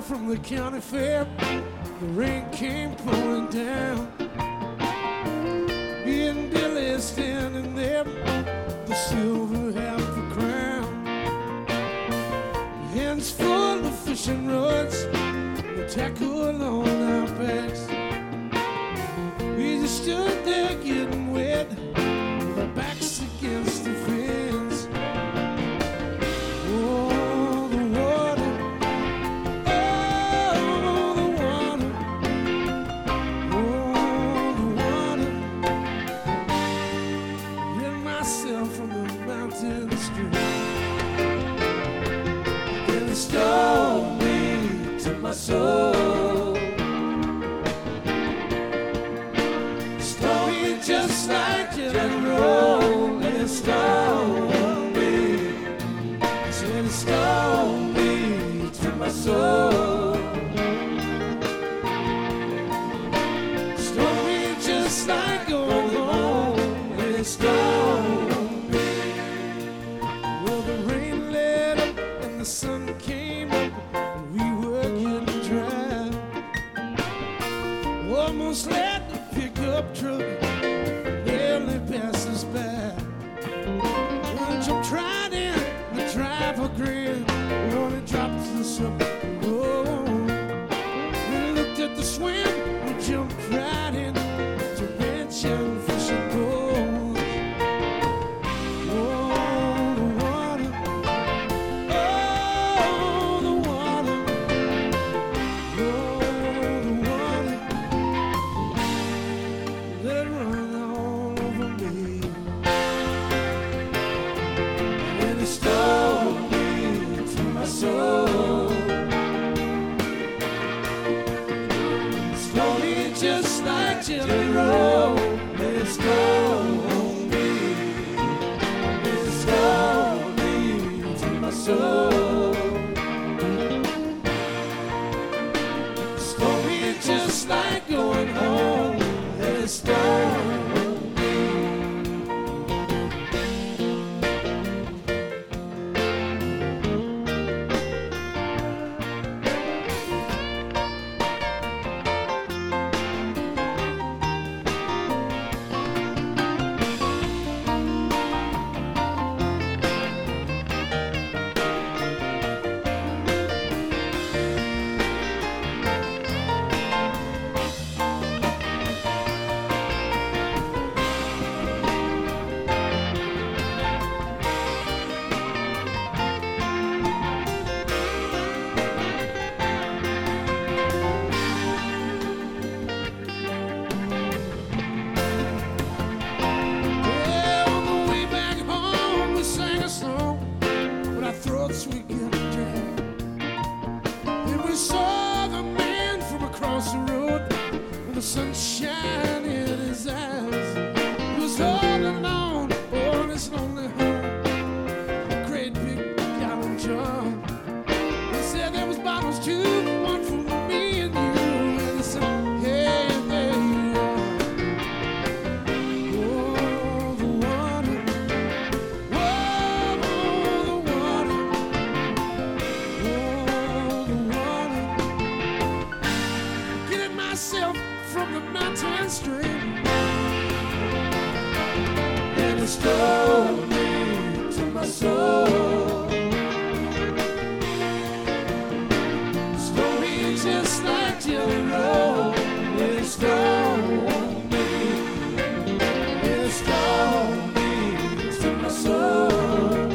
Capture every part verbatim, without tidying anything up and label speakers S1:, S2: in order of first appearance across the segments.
S1: from the county fair, the rain came pouring down. Me and Billy standing there, the silver half a crown. Hands full of fishing rods, the tackle on our backs. We just stood there getting wet, with our backs against the fence. Oh, the water, oh, the water, oh, the water. Hit myself from the mountain stream, and it stole me to my soul. Just like jelly roll, it stole me. Said it stole me to my soul. Stole me just like going home. It stole me. Well, the rain let up and the sun came up, and we were getting dry. Almost let the pickup truck passes by. Well, jumped right in, the driver grinned when it dropped to the subway. Oh, we looked at the swim, we jumped right in to ranch and fishing poles. Oh, the water, oh, the water, oh, the water, let it run all over me. And it stole me to my soul. Stole me just like jelly roll. It stole me. It stole me to my soul. Stole me just like going home. It stole me. We get dry. And we saw the man from across the road with the sunshine in his eyes. He was all alone on his lonely home, a great big gallon jar. He said there was bottles too, one for me and you. And he said, hey, there you are. Oh, the water, oh, the water, myself from the mountain stream, and it stole me to my soul. Stole me just like jelly roll. It stole me. It stole me to my soul.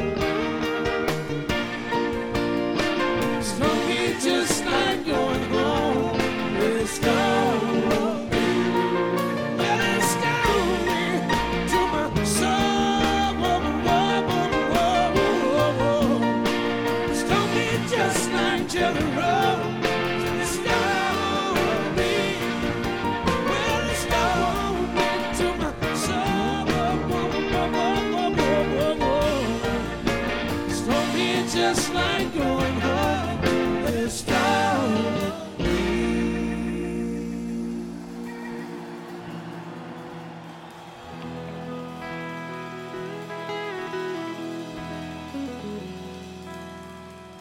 S1: Stole me just like going home. It stole me. Well, it stole me to my soul. Whoa, whoa, whoa, whoa, whoa. It stole me just like jelly roll. It stole me. Well, it stole me to my soul. Whoa, whoa, whoa, whoa, whoa, whoa, whoa. It stole me just like going home.